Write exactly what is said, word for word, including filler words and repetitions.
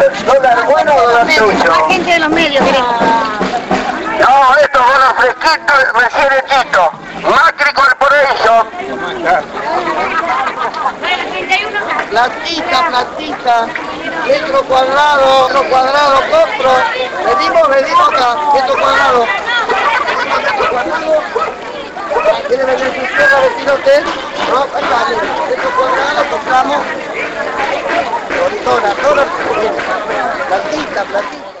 ¿Dólar bueno o dólar trucho? La gente de los medios, queremos. No, esto es dólar fresquito, recién hechito. Macri Corporation. Platita, platita, metro cuadrado, metro cuadrado, compro. Venimos, venimos acá, metro cuadrado. Metro cuadrado. ¿Quiere vender su tierra, vecino usted? No, acá, metro cuadrado, compramos. Floritonas, todas. Platita, platita.